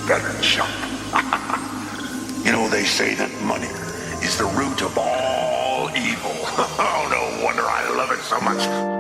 better jump. You know, they say that money is the root of all evil. Oh, no wonder I love it so much.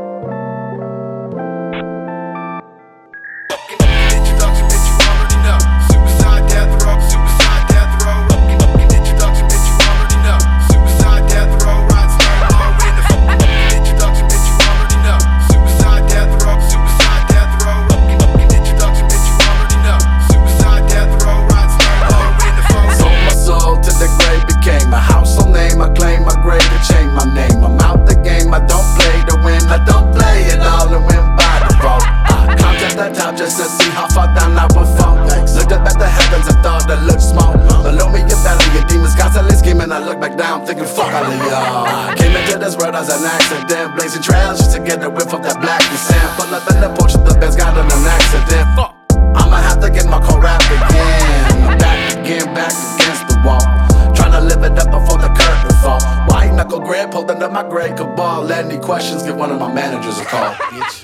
Just to see how far down I would fall. Looked up at the heavens and thought that looked small. Below me your belly, your demons constantly scheming. I look back down thinking fuck all of y'all. Came into this world as an accident, blazing trails just to get the whiff of that black and sand. Pull up in the porch of the best, got in an accident. Fuck, I'ma have to get my core rap again. I'm back again, back against the wall, trying to live it up before the curtain fall. White knuckle grip, holding up my great cabal. Any questions, give one of my managers a call. Bitch.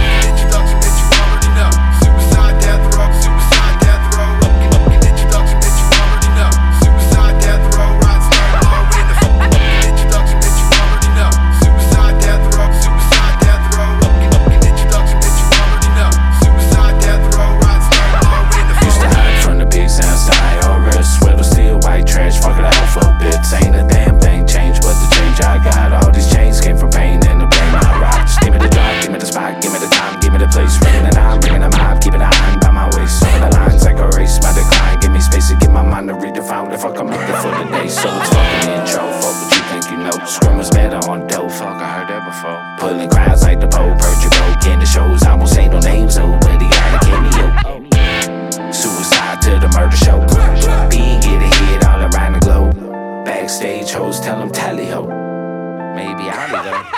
If I come up there for the day, so it's fucking intro. Fuck what you think you know. Swimmers better on dough. Fuck, I heard that before. Pulling crowds like the pole, purge your boat. In the shows, I won't say no names, so but he got a cameo. Suicide to the murder show. Being getting hit all around the globe. Backstage hoes tell them tally ho. Maybe I'll be there.